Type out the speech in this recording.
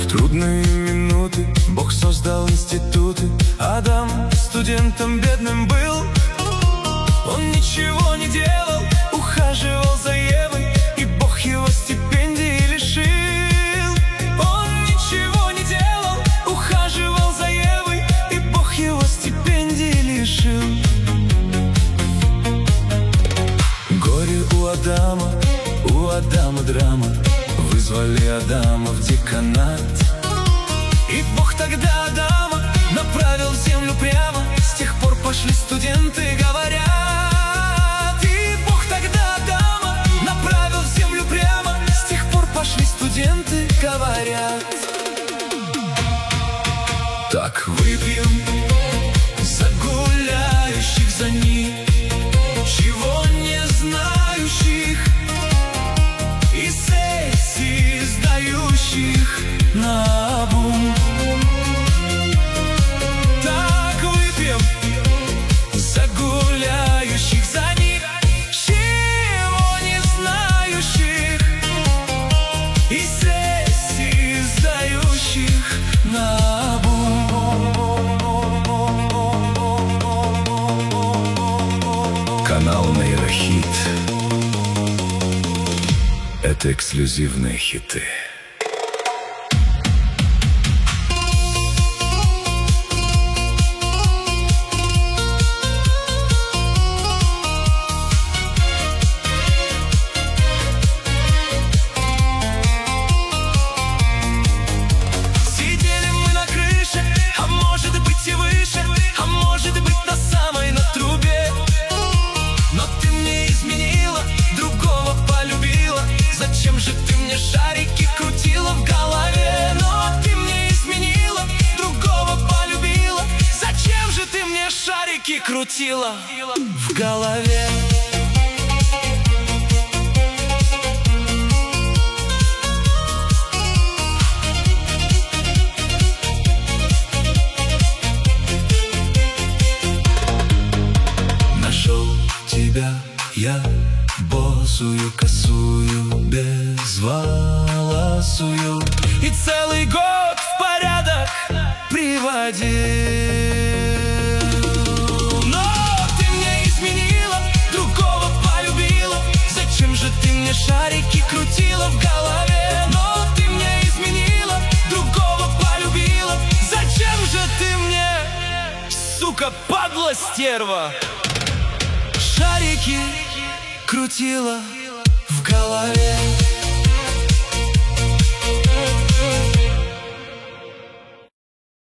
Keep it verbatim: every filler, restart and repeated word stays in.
В трудные минуты Бог создал институты. Адам студентом бедным был. Он ничего не делал, ухаживал за Евой, и Бог его стипендии лишил. Он ничего не делал, ухаживал за Евой, и Бог его стипендии лишил. Горе у Адама, у Адама драма. Вызвали Адама в деканат, и Бог тогда Адама направил в землю прямо. С тех пор пошли студенты, говорят. И Бог тогда Адама направил в землю прямо. С тех пор пошли студенты, говорят. Так выпьем за гуляющих, за них, чего не знающих, и сессии сдающих наобум. Так выпьем за гуляющих, за них, чего не знающих, и сессии сдающих наобум. Канал Нейрохит. Это эксклюзивные хиты. Сидели мы на крыше, а может быть и выше, а может быть на самой на трубе. Но ты мне изменила, другого полюбила. Зачем же ты мне шарики крутила в голове? Но ты мне изменила, другого полюбила. Зачем же ты мне шарики крутила в голове? Нашел тебя я, босую, косую, безволосую, и целый год в порядок приводил. Но ты мне изменила, другого полюбила. Зачем же ты мне шарики крутила в голове? Но ты мне изменила, другого полюбила. Зачем же ты мне, сука, падла, стерва, шарики крутила в голове?